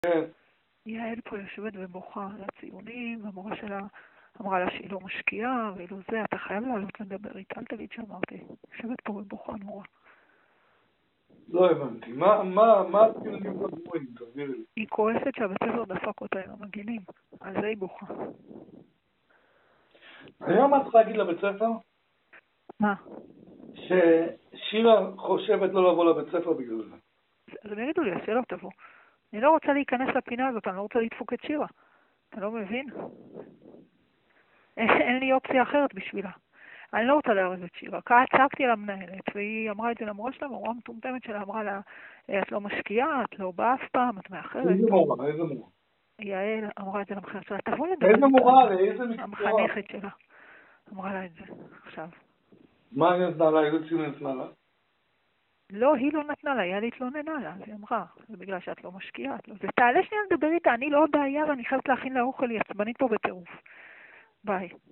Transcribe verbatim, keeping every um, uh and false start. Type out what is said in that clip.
כן. יעל פה יושבת ובוכה על הציונים, והמורה שלה אמרה לה שהיא לא משקיעה, ואילו זה, אתה חייב לעלות לדבר איתה, אל תגיד שאמרתי. יושבת פה ובוכה נורא. לא הבנתי. מה, מה, מה הציונים הגבוהים? תסבירי לי. היא כועסת שהבית ספר דפק אותה עם המגינים, על זה היא בוכה. היום את צריכה להגיד לבית ספר? מה? ששירה חושבת לא לבוא לבית ספר בגלל זה. אז הם יגידו לי, אז שלא תבוא. אני לא רוצה להיכנס לפינה הזאת, אני לא רוצה לדפוק את שירה. אתה לא מבין? אין לי אופציה אחרת בשבילה. אני לא רוצה לערב את שירה. צעקתי על המנהלת, והיא אמרה את זה למורה שלה, והמורה המטומטמת שלה אמרה לה, את לא משקיעה, את לא באה אף פעם, את מאחרת. איזה מורה? איזה מורה? יעל אמרה את זה למחרת שלה, תבוא לדבר. איזה מורה? לאיזה מקצוע? המחנכת שלה. אמרה לה את זה עכשיו. מה היא נתנה לה? איזה ציון נתנה לה? לא, היא לא נתנה לה, יעל התלוננה לה, אז היא אמרה, זה בגלל שאת לא משקיעה. לא. זה תעלה שנייה לדבר איתה, אני לא הבעיה ואני חייבת להכין לה אוכל, היא עצבנית פה בטירוף. ביי.